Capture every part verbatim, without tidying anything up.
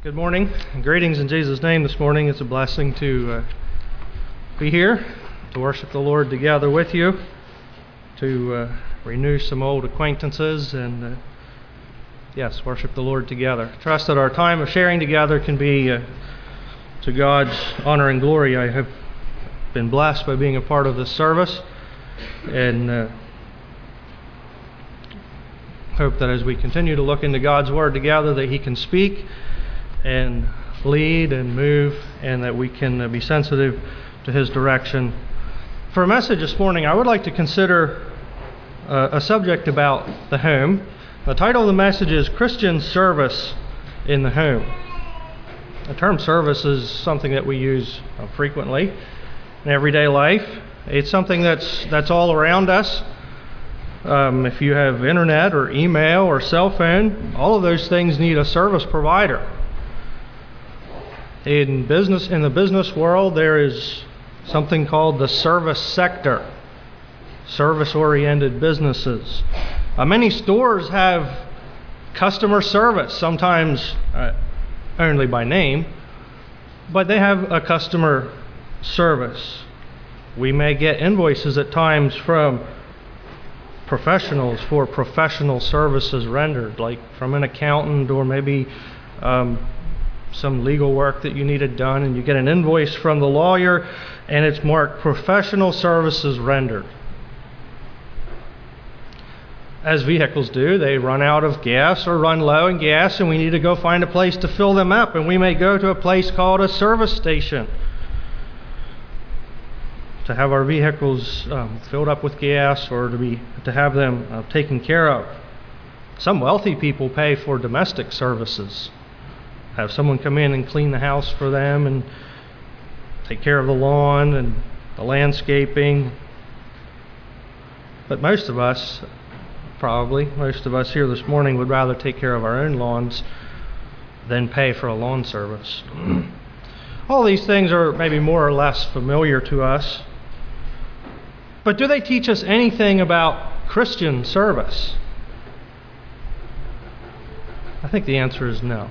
Good morning. Greetings in Jesus' name this morning. It's a blessing to uh, be here, to worship the Lord together with you, to uh, renew some old acquaintances, and uh, yes, worship the Lord together. Trust that our time of sharing together can be uh, to God's honor and glory. I have been blessed by being a part of this service, and uh, hope that as we continue to look into God's Word together, that He can speak and lead and move, and that we can uh, be sensitive to His direction. For a message this morning, I would like to consider uh, a subject about the home. The title of the message is Christian Service in the Home. The term service is something that we use uh, frequently in everyday life. It's something that's that's all around us. Um, if you have internet or email or cell phone, all of those things need a service provider. In business, in the business world, there is something called the service sector, service-oriented businesses. Uh, many stores have customer service, sometimes uh, only by name, but they have a customer service. We may get invoices at times from professionals for professional services rendered, like from an accountant or maybe um, some legal work that you needed done, and you get an invoice from the lawyer and it's marked professional services rendered. As vehicles do, they run out of gas or run low in gas, and we need to go find a place to fill them up, and we may go to a place called a service station to have our vehicles um, filled up with gas, or to be to have them uh, taken care of. Some wealthy people pay for domestic services. Have someone come in and clean the house for them and take care of the lawn and the landscaping. But most of us, probably, most of us here this morning would rather take care of our own lawns than pay for a lawn service. All these things are maybe more or less familiar to us. But do they teach us anything about Christian service? I think the answer is no.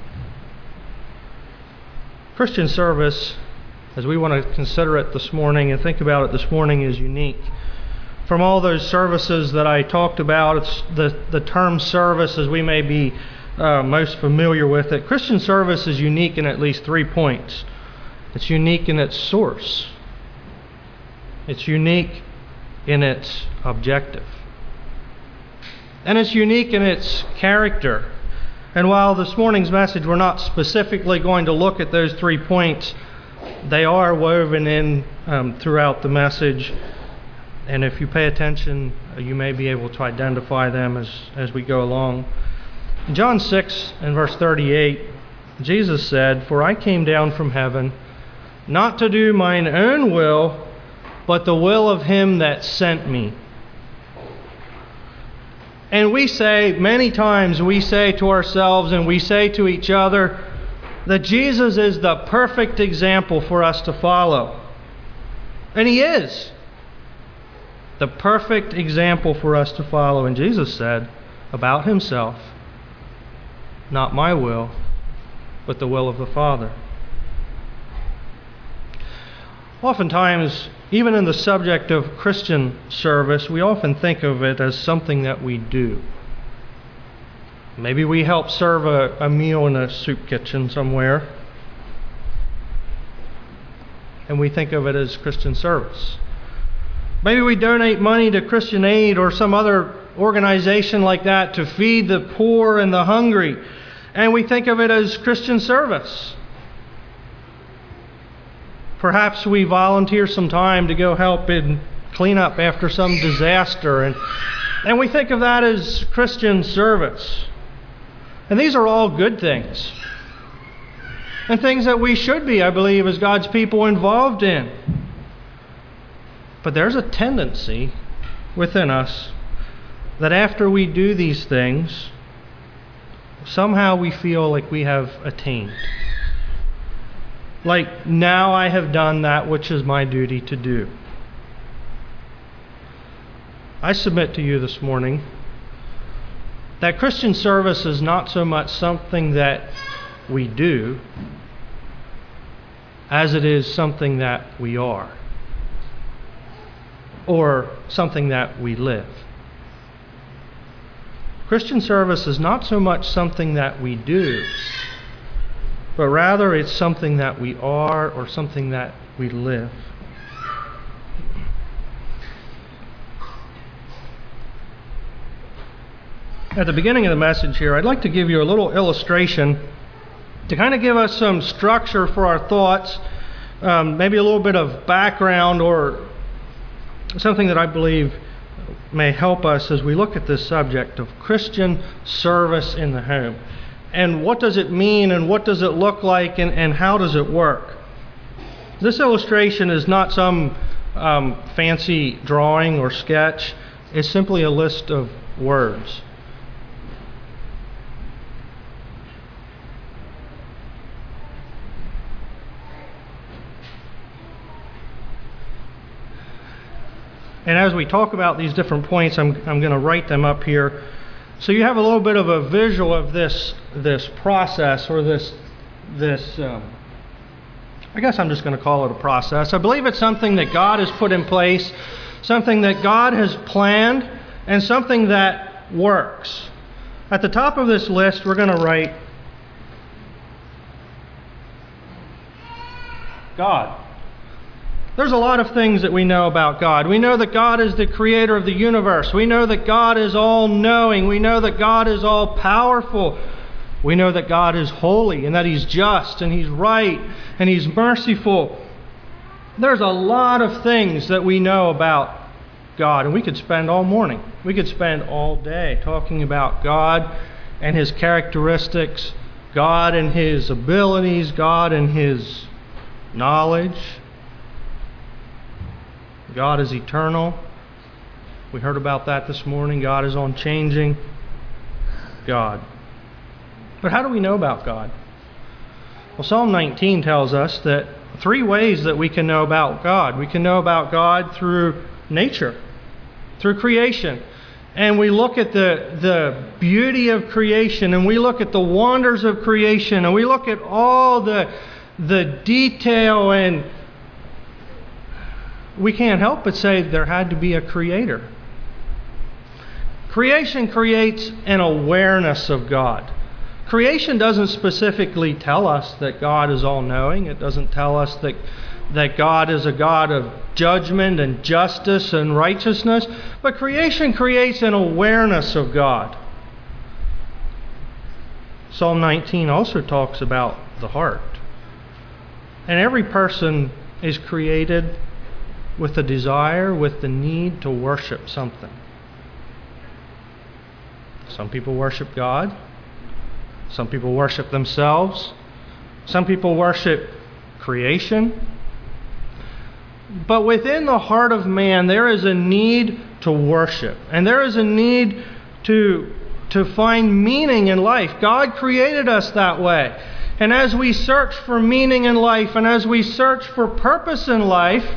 Christian service, as we want to consider it this morning and think about it this morning, is unique. From all those services that I talked about, it's the, the term service, as we may be uh, most familiar with it, Christian service is unique in at least three points. It's unique in its source. It's unique in its objective. And it's unique in its character. And while this morning's message, we're not specifically going to look at those three points, they are woven in um, throughout the message. And if you pay attention, you may be able to identify them as, as we go along. In John six and verse thirty-eight, Jesus said, "For I came down from heaven, not to do mine own will, but the will of Him that sent me." And we say, many times we say to ourselves and we say to each other that Jesus is the perfect example for us to follow. And He is the perfect example for us to follow. And Jesus said about Himself, "Not my will, but the will of the Father." Oftentimes, even in the subject of Christian service, we often think of it as something that we do. Maybe we help serve a, a meal in a soup kitchen somewhere, and we think of it as Christian service. Maybe we donate money to Christian Aid or some other organization like that to feed the poor and the hungry, and we think of it as Christian service. Perhaps we volunteer some time to go help in clean up after some disaster, and, and we think of that as Christian service. And these are all good things, and things that we should be, I believe, as God's people involved in. But there's a tendency within us that after we do these things, somehow we feel like we have attained. Like, now I have done that which is my duty to do. I submit to you this morning that Christian service is not so much something that we do as it is something that we are or something that we live. Christian service is not so much something that we do, but rather it's something that we are or something that we live. At the beginning of the message here, I'd like to give you a little illustration to kind of give us some structure for our thoughts, um, maybe a little bit of background or something that I believe may help us as we look at this subject of Christian service in the home. And what does it mean, and what does it look like, and, and how does it work? This illustration is not some um, fancy drawing or sketch. It's simply a list of words. And as we talk about these different points, I'm, I'm going to write them up here. So you have a little bit of a visual of this this process, or this, this um, I guess I'm just going to call it a process. I believe it's something that God has put in place, something that God has planned, and something that works. At the top of this list, we're going to write God. There's a lot of things that we know about God. We know that God is the creator of the universe. We know that God is all-knowing. We know that God is all-powerful. We know that God is holy and that He's just and He's right and He's merciful. There's a lot of things that we know about God, and we could spend all morning, we could spend all day talking about God and His characteristics, God and His abilities, God and His knowledge. God is eternal. We heard about that this morning. God is unchanging. God. But how do we know about God? Well, Psalm nineteen tells us that three ways that we can know about God. We can know about God through nature, through creation. And we look at the, the beauty of creation, and we look at the wonders of creation, and we look at all the, the detail, and we can't help but say there had to be a creator. Creation creates an awareness of God. Creation doesn't specifically tell us that God is all-knowing. It doesn't tell us that, that God is a God of judgment and justice and righteousness. But creation creates an awareness of God. Psalm nineteen also talks about the heart. And every person is created with a desire, with the need to worship something. Some people worship God. Some people worship themselves. Some people worship creation. But within the heart of man, there is a need to worship. And there is a need to, to find meaning in life. God created us that way. And as we search for meaning in life, and as we search for purpose in life,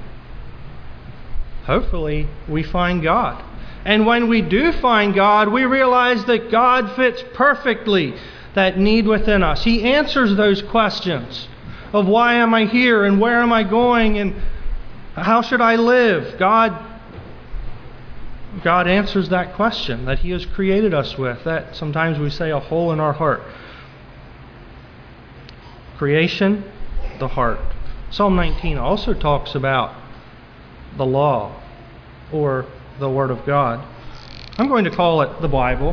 hopefully we find God. And when we do find God, we realize that God fits perfectly that need within us. He answers those questions of why am I here, and where am I going, and how should I live? God, God answers that question that He has created us with. That sometimes we say a hole in our heart. Creation, the heart. Psalm nineteen also talks about the law, or the Word of God. I'm going to call it the Bible.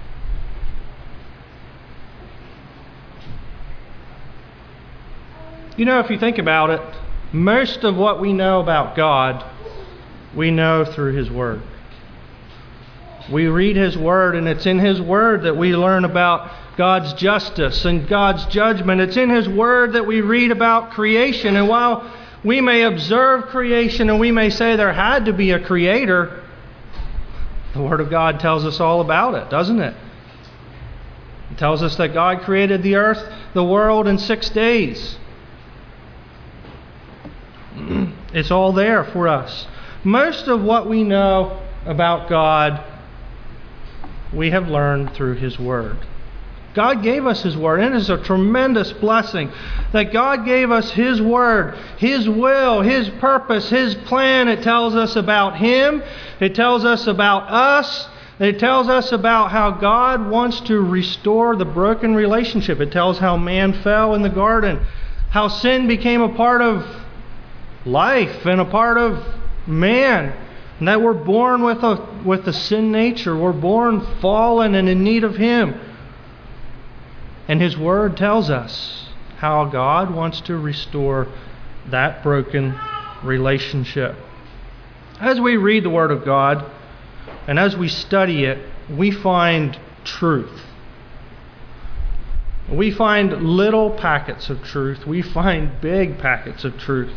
You know, if you think about it, most of what we know about God, we know through His Word. We read His Word, and it's in His Word that we learn about God's justice and God's judgment. It's in His Word that we read about creation. And while we may observe creation and we may say there had to be a creator, the Word of God tells us all about it, doesn't it? It tells us that God created the earth, the world, in six days. It's all there for us. Most of what we know about God, we have learned through His Word. God gave us His Word, and it is a tremendous blessing that God gave us His Word, His will, His purpose, His plan. It tells us about Him. It tells us about us. It tells us about how God wants to restore the broken relationship. It tells how man fell in the garden, how sin became a part of life and a part of man, and that we're born with a with a sin nature. We're born fallen and in need of Him. And His Word tells us how God wants to restore that broken relationship. As we read the Word of God and as we study it, we find truth. We find little packets of truth. We find big packets of truth.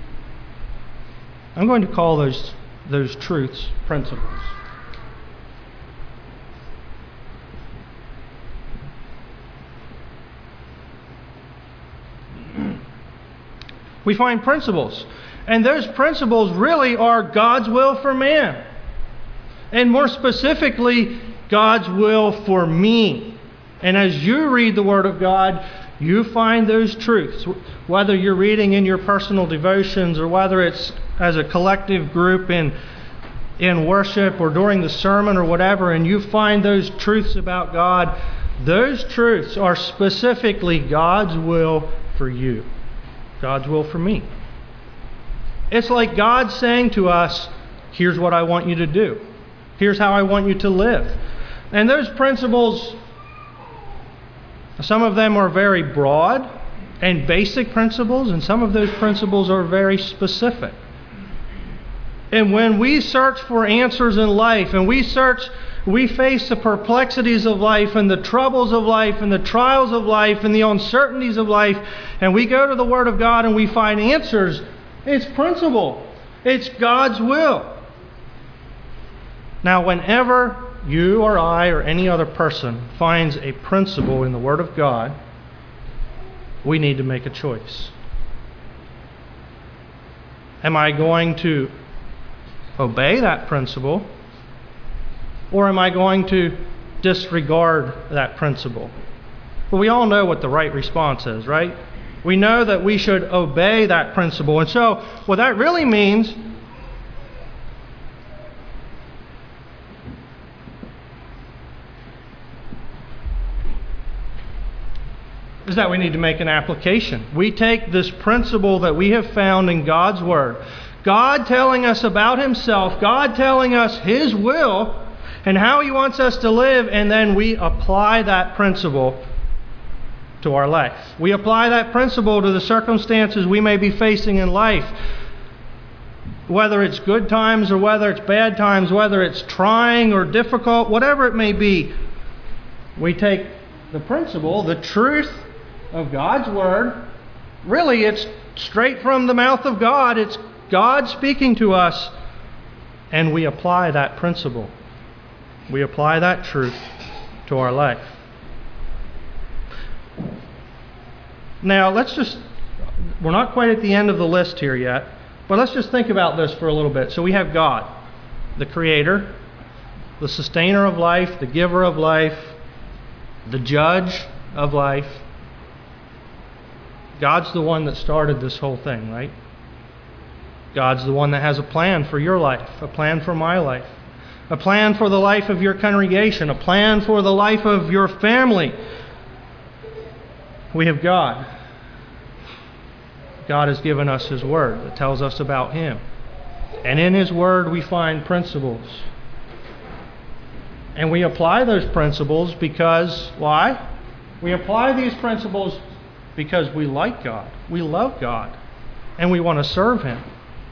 I'm going to call those, those truths principles. We find principles. And those principles really are God's will for man. And more specifically, God's will for me. And as you read the Word of God, you find those truths. Whether you're reading in your personal devotions or whether it's as a collective group in, in worship or during the sermon or whatever, and you find those truths about God, those truths are specifically God's will for you. God's will for me. It's like God saying to us, here's what I want you to do. Here's how I want you to live. And those principles, some of them are very broad and basic principles, and some of those principles are very specific. And when we search for answers in life, and we search, we face the perplexities of life, and the troubles of life, and the trials of life, and the uncertainties of life, and we go to the Word of God and we find answers, it's principle. It's God's will. Now, whenever you or I or any other person finds a principle in the Word of God, we need to make a choice. Am I going to obey that principle, or am I going to disregard that principle? Well, we all know what the right response is, right? We know that we should obey that principle. And so, what that really means is that we need to make an application. We take this principle that we have found in God's Word, God telling us about Himself, God telling us His will and how He wants us to live, and then we apply that principle to our life. We apply that principle to the circumstances we may be facing in life. Whether it's good times or whether it's bad times, whether it's trying or difficult, whatever it may be, we take the principle, the truth of God's Word. Really, it's straight from the mouth of God. It's God speaking to us, and we apply that principle. We apply that truth to our life. Now, let's just, we're not quite at the end of the list here yet, but let's just think about this for a little bit. So we have God, the Creator, the sustainer of life, the giver of life, the judge of life. God's the one that started this whole thing, right? God's the one that has a plan for your life, a plan for my life, a plan for the life of your congregation, a plan for the life of your family. We have God. God has given us His Word that tells us about Him. And in His Word we find principles. And we apply those principles because, why? We apply these principles because we like God, we love God, and we want to serve Him.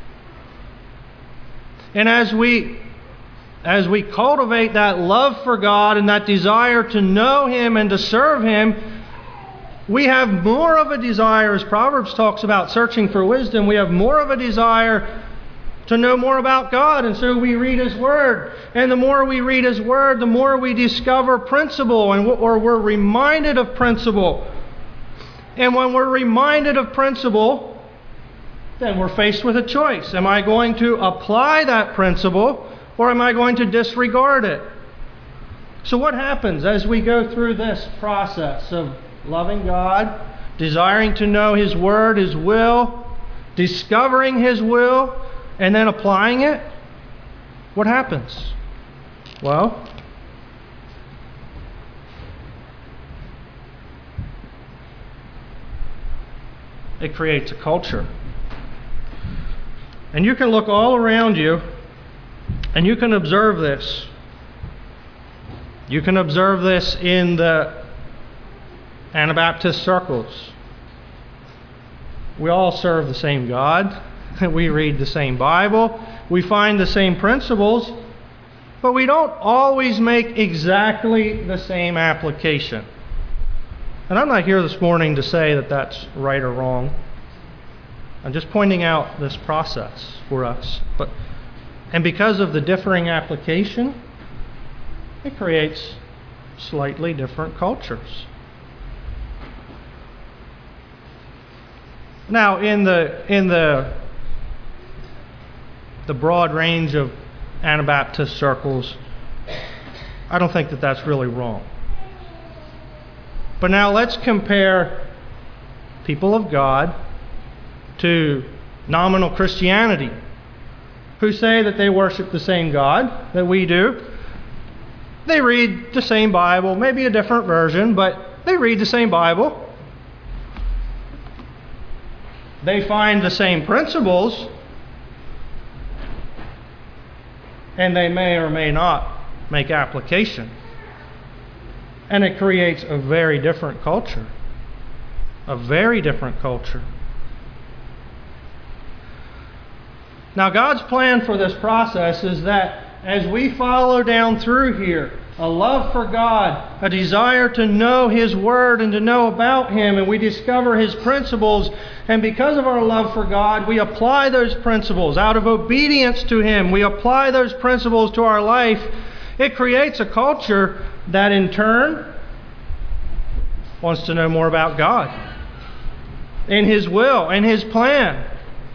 And as we as we cultivate that love for God and that desire to know Him and to serve Him, we have more of a desire, as Proverbs talks about searching for wisdom, we have more of a desire to know more about God. And so we read His Word. And the more we read His Word, the more we discover principle, and or we're reminded of principle. And when we're reminded of principle, then we're faced with a choice. Am I going to apply that principle, or am I going to disregard it? So what happens as we go through this process of loving God, desiring to know His Word, His will, discovering His will, and then applying it? What happens? Well, it creates a culture. And you can look all around you and you can observe this. You can observe this in the Anabaptist circles. We all serve the same God. We read the same Bible. We find the same principles. But we don't always make exactly the same application. And I'm not here this morning to say that that's right or wrong. I'm just pointing out this process for us. But and because of the differing application, it creates slightly different cultures. Now, in the in the the broad range of Anabaptist circles, I don't think that that's really wrong. But now let's compare people of God to nominal Christianity, who say that they worship the same God that we do. They read the same Bible, maybe a different version, but they read the same Bible. They find the same principles, and they may or may not make application. And it creates a very different culture. A very different culture. Now, God's plan for this process is that as we follow down through here, a love for God, a desire to know His Word and to know about Him, and we discover His principles, and because of our love for God, we apply those principles out of obedience to Him. We apply those principles to our life. It creates a culture that in turn wants to know more about God and His will and His plan.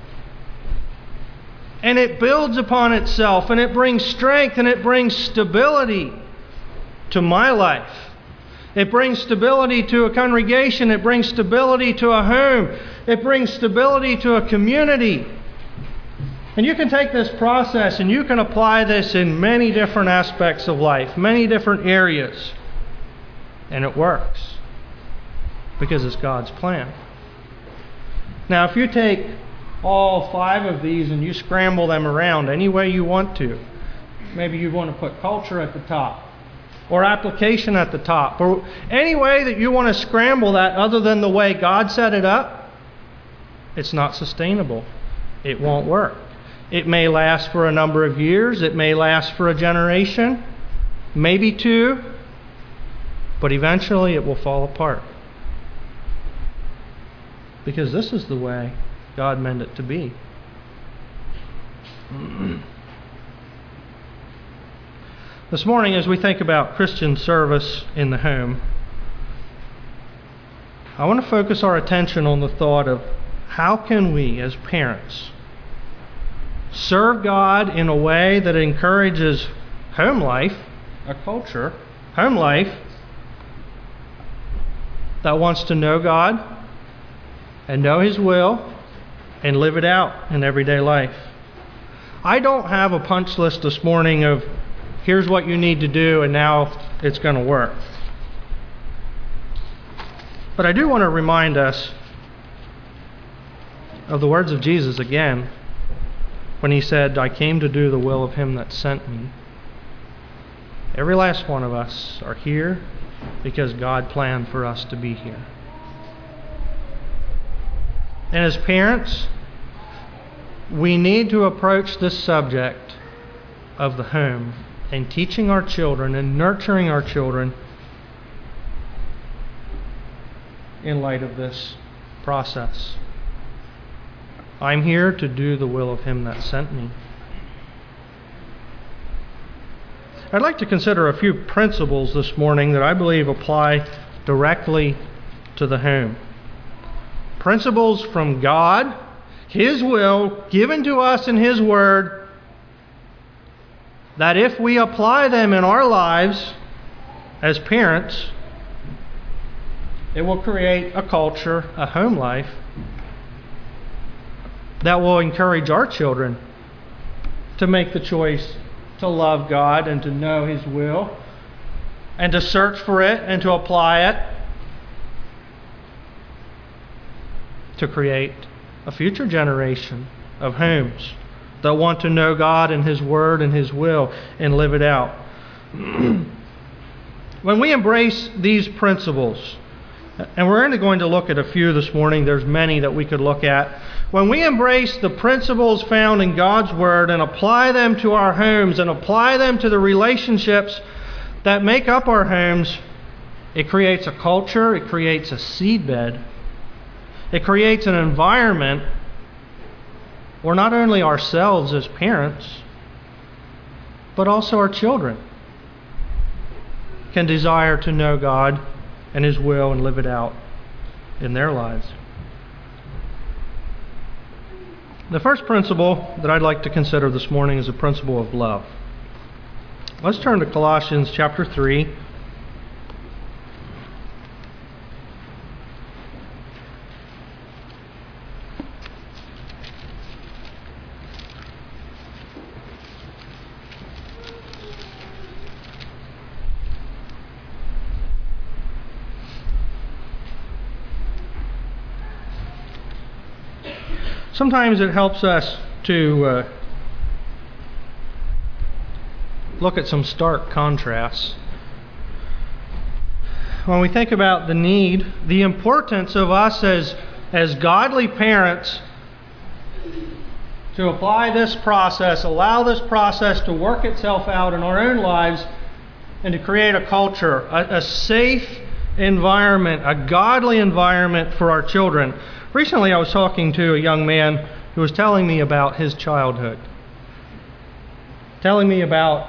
And it builds upon itself, and it brings strength, and it brings stability to my life. It brings stability to a congregation. It brings stability to a home. It brings stability to a community. And you can take this process and you can apply this in many different aspects of life, many different areas. And it works because it's God's plan. Now, if you take all five of these and you scramble them around any way you want to, maybe you want to put culture at the top, or application at the top, or any way that you want to scramble that other than the way God set it up, it's not sustainable. It won't work. It may last for a number of years. It may last for a generation, maybe two, but eventually it will fall apart. Because this is the way God meant it to be. This morning, as we think about Christian service in the home, I want to focus our attention on the thought of how can we, as parents, serve God in a way that encourages home life, a culture, home life that wants to know God and know His will and live it out in everyday life. I don't have a punch list this morning of here's what you need to do and now it's going to work. But I do want to remind us of the words of Jesus again when He said, I came to do the will of Him that sent me. Every last one of us are here because God planned for us to be here. And as parents, we need to approach this subject of the home and teaching our children and nurturing our children in light of this process. I'm here to do the will of Him that sent me. I'd like to consider a few principles this morning that I believe apply directly to the home. Principles from God, His will, given to us in His Word, that if we apply them in our lives, as parents, it will create a culture, a home life, that will encourage our children to make the choice to love God and to know His will and to search for it and to apply it to create a future generation of homes that want to know God and His Word and His will and live it out. When we embrace these principles, and we're only going to look at a few this morning, there's many that we could look at. When we embrace the principles found in God's Word and apply them to our homes and apply them to the relationships that make up our homes, it creates a culture, it creates a seedbed, it creates an environment where not only ourselves as parents, but also our children can desire to know God and His will and live it out in their lives. The first principle that I'd like to consider this morning is the principle of love. Let's turn to Colossians chapter three. Sometimes it helps us to uh, look at some stark contrasts. When we think about the need, the importance of us as, as godly parents to apply this process, allow this process to work itself out in our own lives and to create a culture, a, a safe environment, a godly environment for our children. Recently I was talking to a young man who was telling me about his childhood, telling me about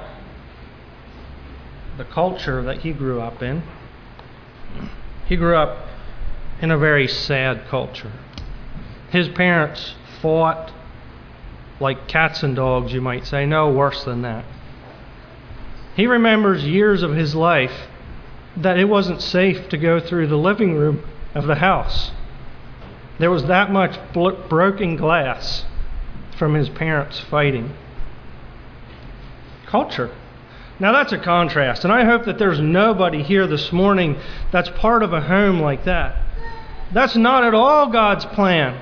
the culture that he grew up in. He grew up in a very sad culture. His parents fought like cats and dogs, you might say. No, worse than that. He remembers years of his life that it wasn't safe to go through the living room of the house. There was that much blo- broken glass from his parents fighting. Culture. Now that's a contrast, and I hope that there's nobody here this morning that's part of a home like that. That's not at all God's plan.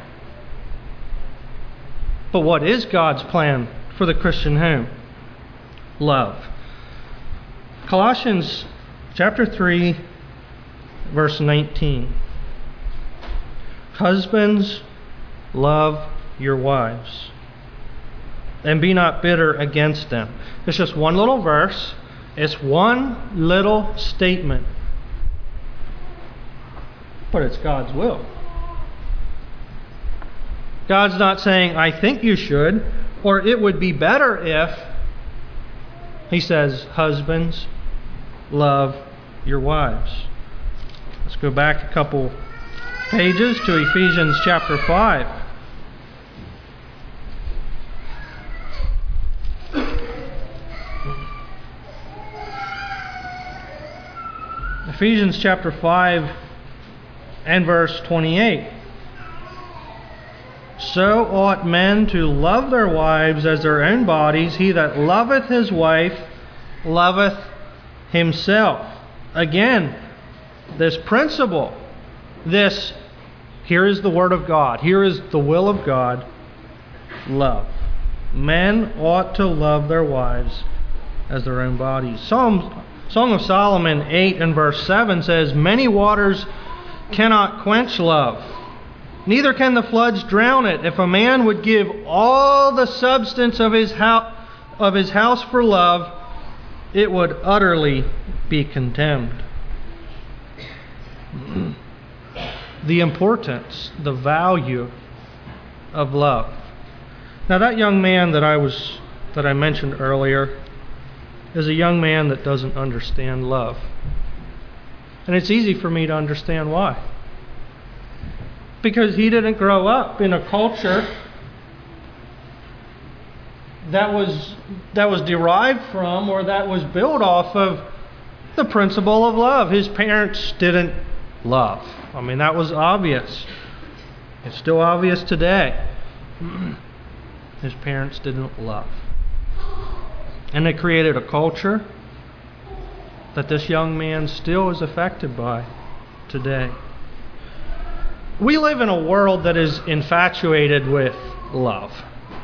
But what is God's plan for the Christian home? Love. Colossians chapter three, verse nineteen. Husbands, love your wives, and be not bitter against them. It's just one little verse. It's one little statement. But it's God's will. God's not saying, I think you should, or it would be better if. He says, husbands, love your wives. Let's go back a couple pages to Ephesians chapter five. Ephesians chapter five and verse twenty-eight. So ought men to love their wives as their own bodies. He that loveth his wife loveth himself. Again, this principle, this, here is the Word of God, here is the will of God, love. Men ought to love their wives as their own bodies. Psalm, Song of Solomon eight and verse seven says, many waters cannot quench love, neither can the floods drown it. If a man would give all the substance of his house, of his house for love, it would utterly be contemned. The importance, the value of love. Now that young man that I was that I mentioned earlier is a young man that doesn't understand love. And it's easy for me to understand why. Because he didn't grow up in a culture that was that was derived from or that was built off of The principle of love. His parents didn't love. I mean, that was obvious. It's still obvious today. His parents didn't love. And they created a culture that this young man still is affected by today. We live in a world that is infatuated with love.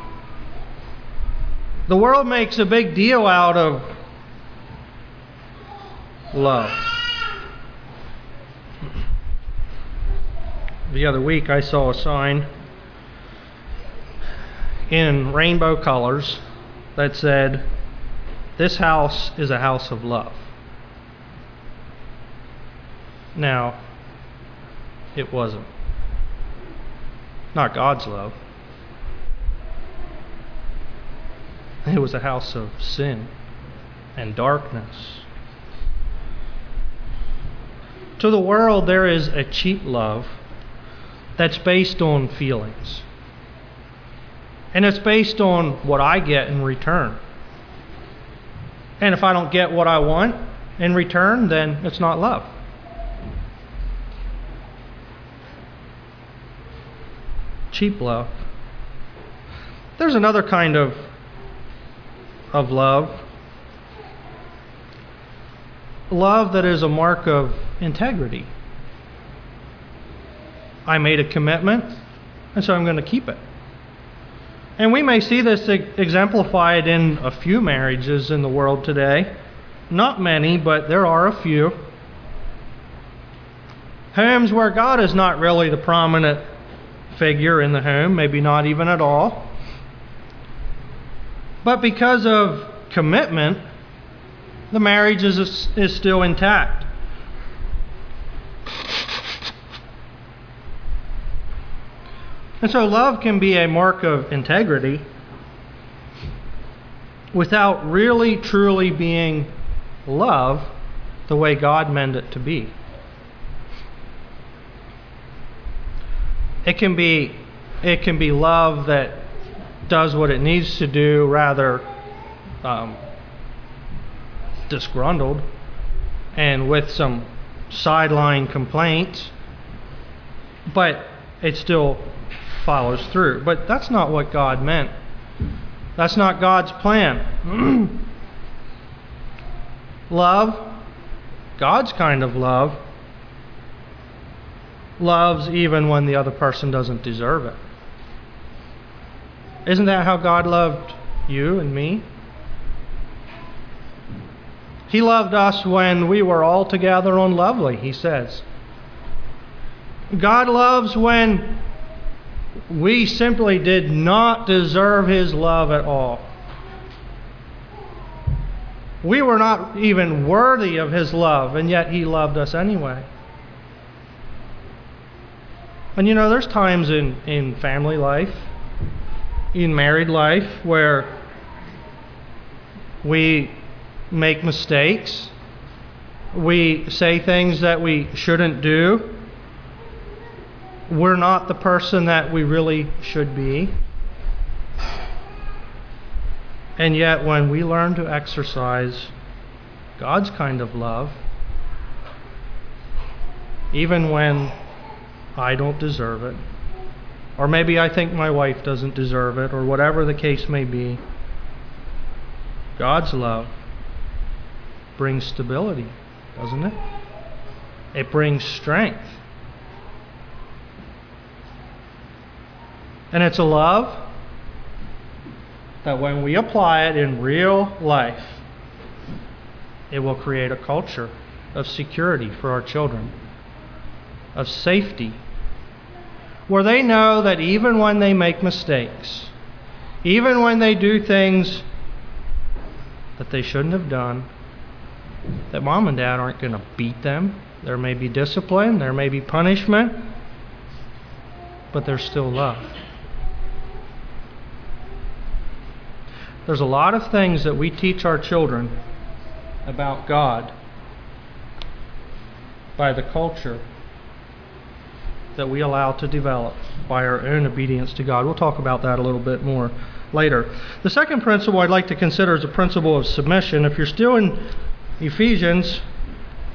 The world makes a big deal out of love. The other week I saw a sign in rainbow colors that said, "This house is a house of love." Now, it wasn't. Not God's love. It was a house of sin and darkness. To the world, there is a cheap love that's based on feelings. And it's based on what I get in return. And if I don't get what I want in return, then it's not love. Cheap love. There's another kind of of love. Love that is a mark of integrity. I made a commitment, and so I'm going to keep it. And we may see this exemplified in a few marriages in the world today. Not many, but there are a few. Homes where God is not really the prominent figure in the home, maybe not even at all. But because of commitment, the marriage is, is still intact. And so love can be a mark of integrity without really truly being love the way God meant it to be. It can be it can be love that does what it needs to do, rather um, disgruntled and with some sideline complaints, but it still follows through. But that's not what God meant. That's not God's plan. Love, God's kind of love, loves even when the other person doesn't deserve it. Isn't that how God loved you and me? He loved us when we were altogether unlovely, he says. God loves when we simply did not deserve his love at all. We were not even worthy of his love, and yet he loved us anyway. And you know, there's times in, in family life, in married life, where we make mistakes. We say things that we shouldn't do. We're not the person that we really should be. And yet when we learn to exercise God's kind of love, even when I don't deserve it, or maybe I think my wife doesn't deserve it, or whatever the case may be, God's love brings stability, doesn't it? It brings strength. And it's a love that when we apply it in real life, it will create a culture of security for our children, of safety, where they know that even when they make mistakes, even when they do things that they shouldn't have done, that mom and dad aren't going to beat them. There may be discipline, there may be punishment, but there's still love. There's a lot of things that we teach our children about God by the culture that we allow to develop by our own obedience to God. We'll talk about that a little bit more later. The second principle I'd like to consider is a principle of submission. If you're still in Ephesians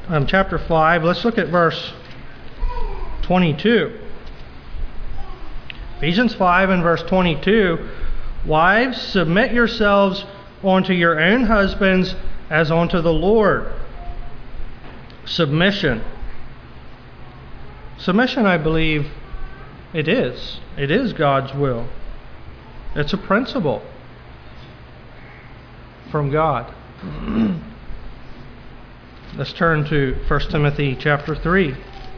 um, chapter five. Let's look at verse twenty-two. Ephesians five and verse twenty-two. Wives, submit yourselves unto your own husbands as unto the Lord. Submission. Submission, I believe, it is. It is God's will. It's a principle from God. Let's turn to First Timothy chapter three.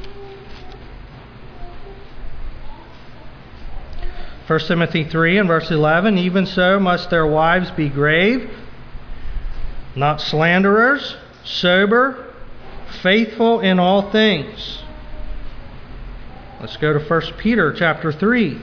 First Timothy three and verse eleven, even so must their wives be grave, not slanderers, sober, faithful in all things. Let's go to First Peter chapter three.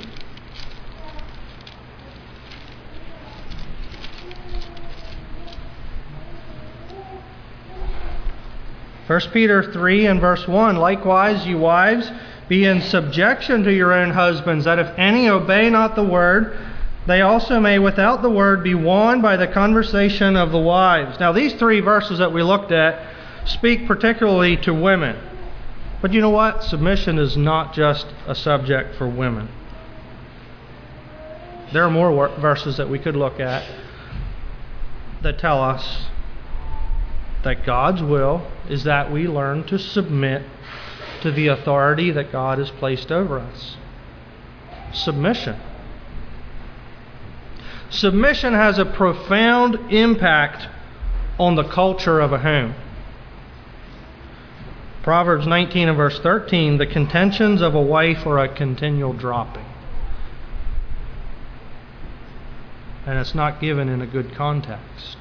First Peter three and verse one, likewise, you wives, be in subjection to your own husbands, that if any obey not the word, they also may without the word be won by the conversation of the wives. Now, these three verses that we looked at speak particularly to women. But you know what? Submission is not just a subject for women. There are more verses that we could look at that tell us that God's will is that we learn to submit to the authority that God has placed over us. Submission. Submission has a profound impact on the culture of a home. Proverbs nineteen and verse thirteen, the contentions of a wife are a continual dropping. And it's not given in a good context.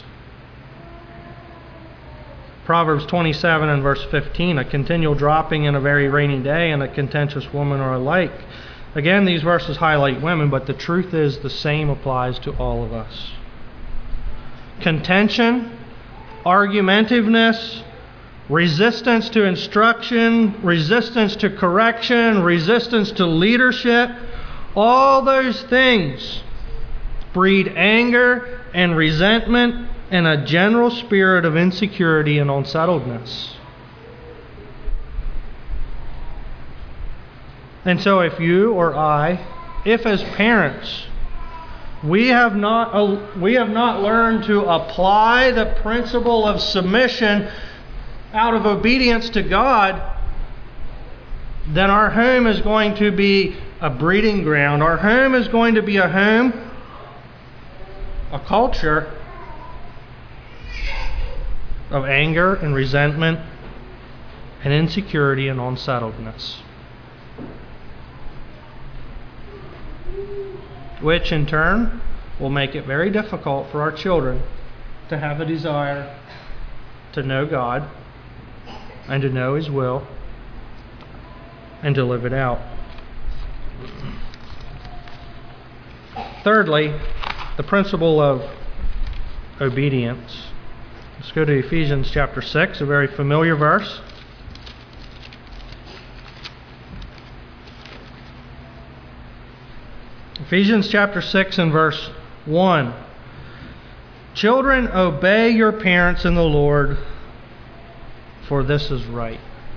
Proverbs twenty-seven and verse fifteen, a continual dropping in a very rainy day and a contentious woman are alike. Again, these verses highlight women, but the truth is the same applies to all of us. Contention, argumentiveness, resistance to instruction, resistance to correction, resistance to leadership, all those things breed anger and resentment and a general spirit of insecurity and unsettledness. And so if you or I, if as parents, we have not uh, we have not learned to apply the principle of submission out of obedience to God, then our home is going to be a breeding ground. Our home is going to be a home, a culture of anger and resentment and insecurity and unsettledness, which in turn will make it very difficult for our children to have a desire to know God and to know His will and to live it out. Thirdly, the principle of obedience. Let's go to Ephesians chapter six, a very familiar verse. Ephesians chapter six and verse one. Children, obey your parents in the Lord, for this is right.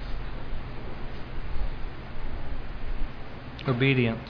Obedience.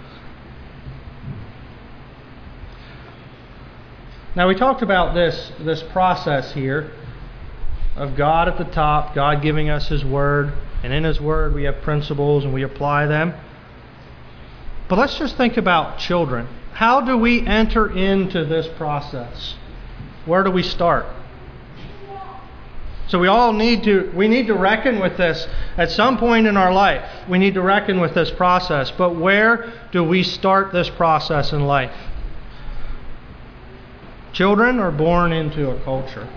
Now we talked about this, this process here of God at the top, God giving us His Word, and in His Word we have principles and we apply them. But let's just think about children. How do we enter into this process? Where do we start? So we all need to we need to reckon with this at some point in our life. We need to reckon with this process. But where do we start this process in life? Children are born into a culture.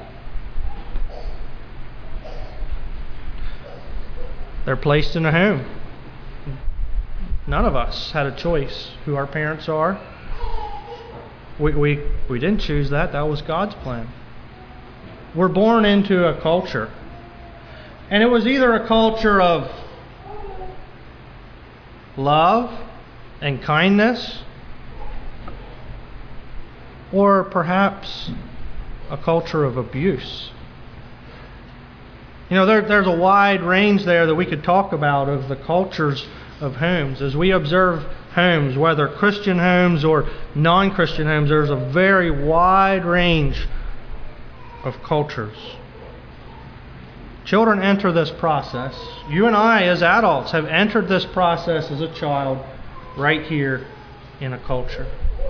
They're placed in a home. None of us had a choice who our parents are. We, we, we didn't choose that. That was God's plan. We're born into a culture. And it was either a culture of love and kindness, or perhaps a culture of abuse You know, there, there's a wide range there that we could talk about of the cultures of homes. As we observe homes, whether Christian homes or non-Christian homes, there's a very wide range of cultures. Children enter this process. You and I, as adults, have entered this process as a child right here in a culture.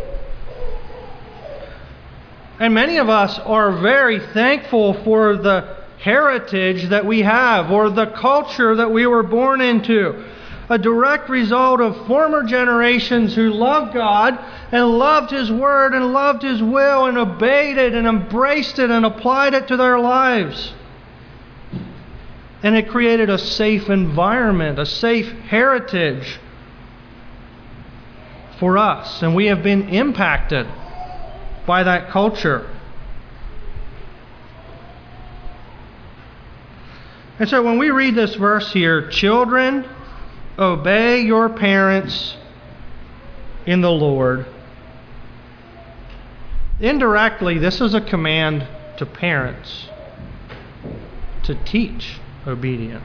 And many of us are very thankful for the heritage that we have, or the culture that we were born into. A direct result of former generations who loved God and loved His Word and loved His will and obeyed it and embraced it and applied it to their lives. And it created a safe environment, a safe heritage for us. And we have been impacted by that culture. And so when we read this verse here, children, obey your parents in the Lord. Indirectly, this is a command to parents to teach obedience.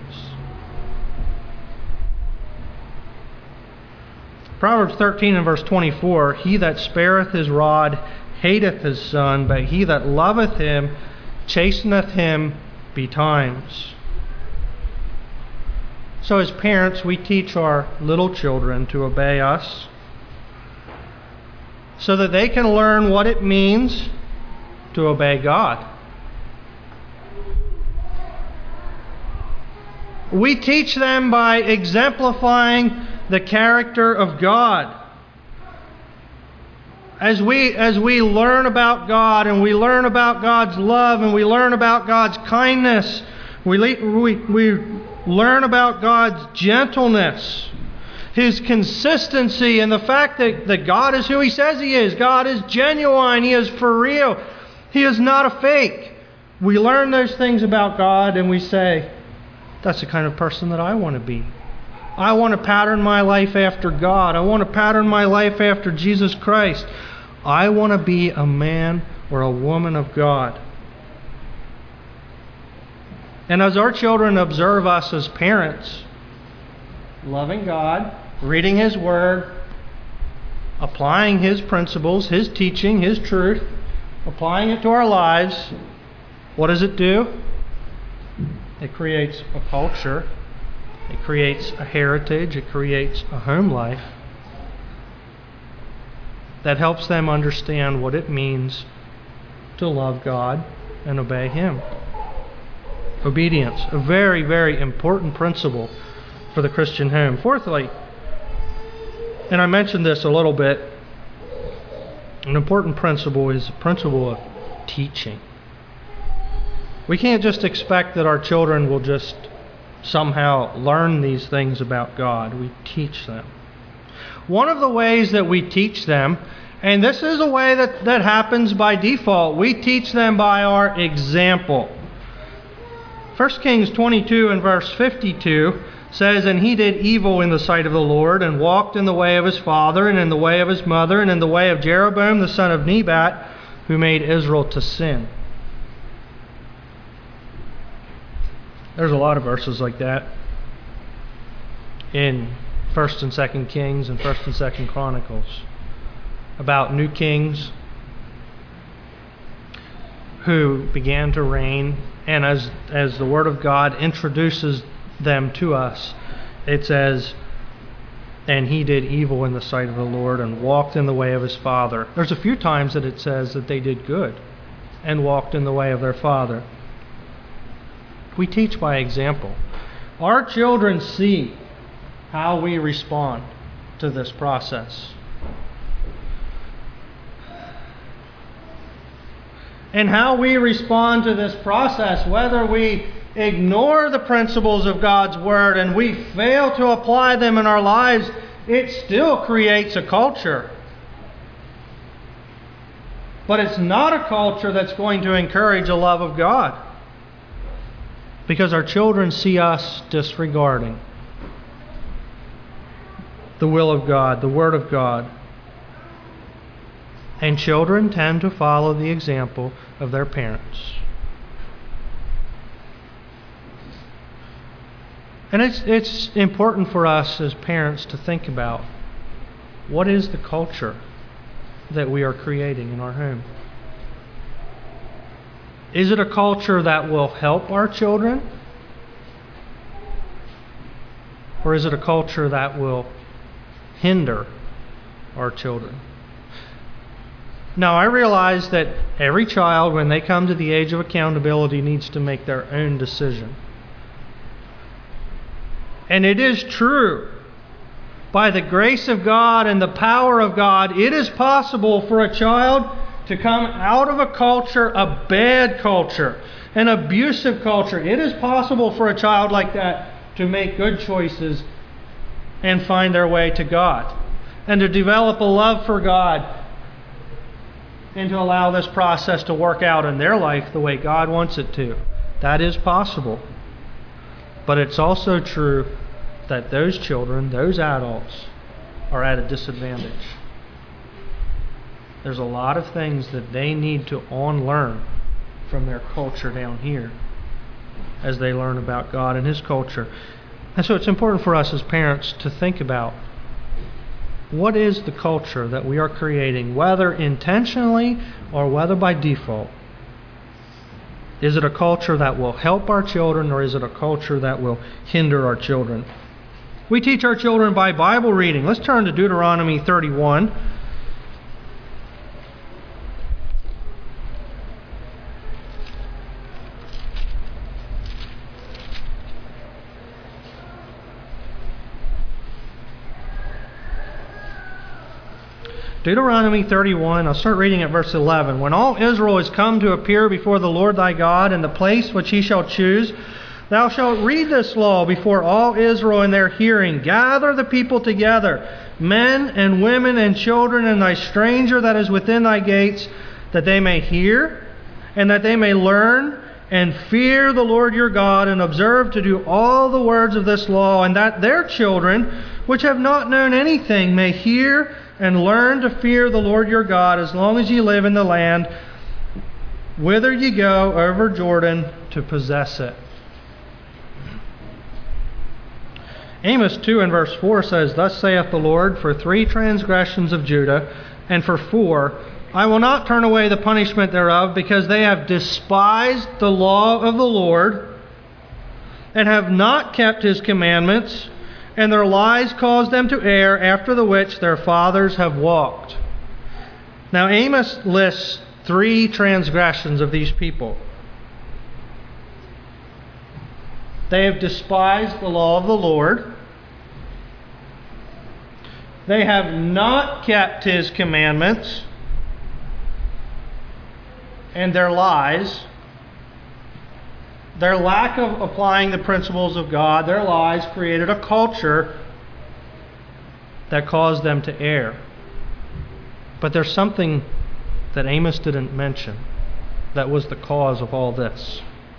Proverbs thirteen and verse twenty-four, he that spareth his rod hateth his son, but he that loveth him chasteneth him betimes. So as parents, we teach our little children to obey us so that they can learn what it means to obey God. We teach them by exemplifying the character of God. As we, as we learn about God and we learn about God's love and we learn about God's kindness, we, we, we learn about God's gentleness, His consistency, and the fact that, that God is who He says He is. God is genuine. He is for real. He is not a fake. We learn those things about God and we say, that's the kind of person that I want to be. I want to pattern my life after God. I want to pattern my life after Jesus Christ. I want to be a man or a woman of God. And as our children observe us as parents, loving God, reading His Word, applying His principles, His teaching, His truth, applying it to our lives, what does it do? It creates a culture. It creates a heritage. It creates a home life that helps them understand what it means to love God and obey Him. Obedience, a very, very important principle for the Christian home. Fourthly, and I mentioned this a little bit, an important principle is the principle of teaching. We can't just expect that our children will just somehow learn these things about God. We teach them. One of the ways that we teach them, and this is a way that, that happens by default, we teach them by our example. First Kings twenty-two and verse fifty-two says, and he did evil in the sight of the Lord, and walked in the way of his father, and in the way of his mother, and in the way of Jeroboam the son of Nebat, who made Israel to sin. There's a lot of verses like that in First and Second Kings and First and Second Chronicles about new kings who began to reign, and as as the Word of God introduces them to us, it says, and he did evil in the sight of the Lord and walked in the way of his father. There's a few times that it says that they did good and walked in the way of their father. We teach by example. Our children see how we respond to this process. And how we respond to this process, whether we ignore the principles of God's Word and we fail to apply them in our lives, it still creates a culture. But it's not a culture that's going to encourage a love of God. Because our children see us disregarding the will of God, the Word of God. And children tend to follow the example of their parents. And it's it's important for us as parents to think about, what is the culture that we are creating in our home? Is it a culture that will help our children? Or is it a culture that will hinder our children? Now, I realize that every child, when they come to the age of accountability, needs to make their own decision. And it is true, by the grace of God and the power of God, it is possible for a child to come out of a culture, a bad culture, an abusive culture. It is possible for a child like that to make good choices and find their way to God, and to develop a love for God, and to allow this process to work out in their life the way God wants it to. That is possible. But it's also true that those children, those adults, are at a disadvantage. There's a lot of things that they need to unlearn from their culture down here as they learn about God and His culture. And so it's important for us as parents to think about, what is the culture that we are creating, whether intentionally or whether by default? Is it a culture that will help our children, or is it a culture that will hinder our children? We teach our children by Bible reading. Let's turn to Deuteronomy thirty-one. Deuteronomy thirty-one, I'll start reading at verse eleven. When all Israel is come to appear before the Lord thy God in the place which he shall choose, thou shalt read this law before all Israel in their hearing. Gather the people together, men and women and children, and thy stranger that is within thy gates, that they may hear, and that they may learn, and fear the Lord your God, and observe to do all the words of this law, and that their children, which have not known anything, may hear and learn to fear the Lord your God as long as ye live in the land whither ye go over Jordan to possess it. Amos two and verse four says, Thus saith the Lord, for three transgressions of Judah, and for four, I will not turn away the punishment thereof, because they have despised the law of the Lord, and have not kept his commandments, and their lies caused them to err, after the which their fathers have walked. Now Amos lists three transgressions of these people. They have despised the law of the Lord. They have not kept his commandments. And their lies, their lack of applying the principles of God, their lies created a culture that caused them to err. But there's something that Amos didn't mention that was the cause of all this.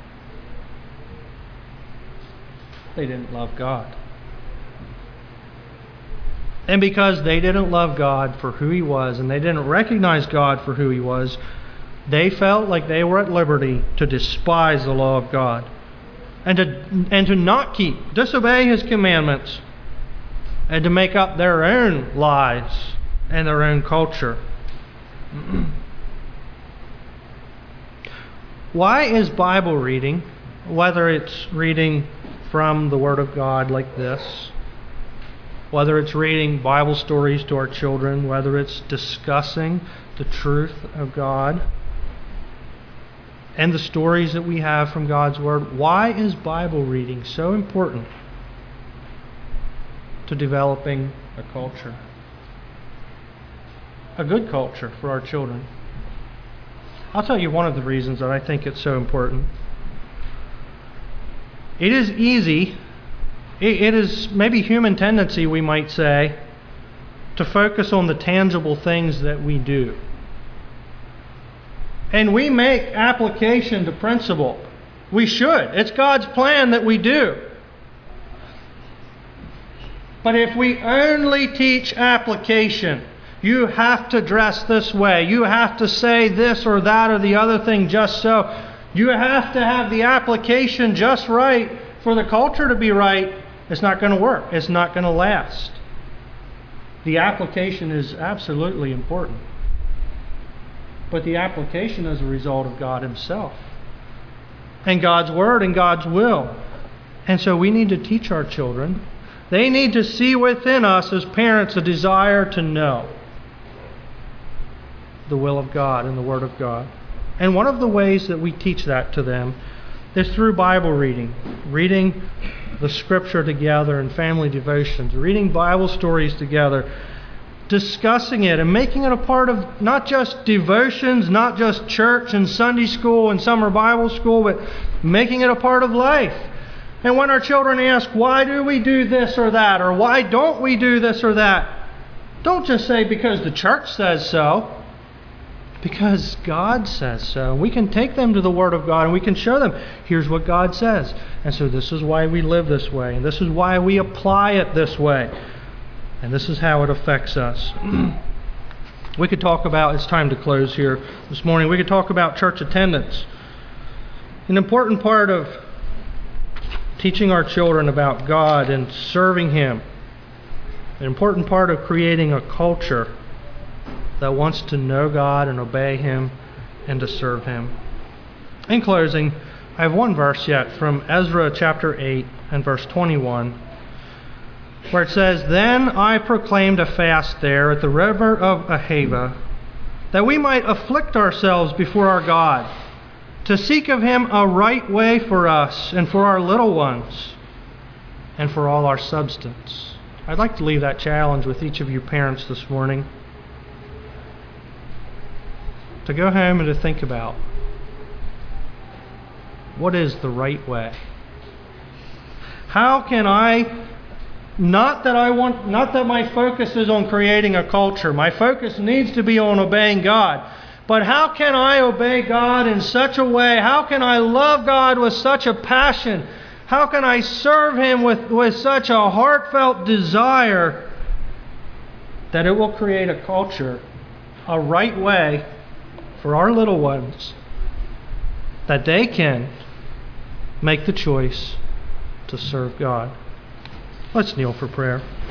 They didn't love God. And because they didn't love God for who He was, and they didn't recognize God for who He was, they felt like they were at liberty to despise the law of God and to and to not keep, disobey His commandments, and to make up their own lies and their own culture. Why is Bible reading, whether it's reading from the Word of God like this, whether it's reading Bible stories to our children, whether it's discussing the truth of God and the stories that we have from God's Word, why is Bible reading so important to developing a culture? A good culture for our children. I'll tell you one of the reasons that I think it's so important. It is easy, it is maybe human tendency, we might say, to focus on the tangible things that we do. And we make application to principle. We should. It's God's plan that we do. But if we only teach application, you have to dress this way, you have to say this or that or the other thing just so, you have to have the application just right for the culture to be right, it's not going to work. It's not going to last. The application is absolutely important. But the application is a result of God Himself and God's Word and God's will. And so we need to teach our children. They need to see within us as parents a desire to know the will of God and the Word of God. And one of the ways that we teach that to them is through Bible reading. Reading the Scripture together in family devotions. Reading Bible stories together. Discussing it and making it a part of not just devotions, not just church and Sunday school and summer Bible school, but making it a part of life. And when our children ask, why do we do this or that, or why don't we do this or that, don't just say because the church says so. Because God says so. We can take them to the Word of God and we can show them, here's what God says. And so this is why we live this way. And this is why we apply it this way. And this is how it affects us. We could talk about, it's time to close here this morning, we could talk about church attendance. An important part of teaching our children about God and serving Him. An important part of creating a culture that wants to know God and obey Him and to serve Him. In closing, I have one verse yet from Ezra chapter eight and verse twenty-one, where it says, Then I proclaimed a fast there at the river of Ahava, that we might afflict ourselves before our God, to seek of Him a right way for us and for our little ones and for all our substance. I'd like to leave that challenge with each of you parents this morning, to go home and to think about, what is the right way? How can I, not that I want, not that my focus is on creating a culture. My focus needs to be on obeying God. But how can I obey God in such a way? How can I love God with such a passion? How can I serve Him with, with such a heartfelt desire that it will create a culture, a right way for our little ones, that they can make the choice to serve God? Let's kneel for prayer.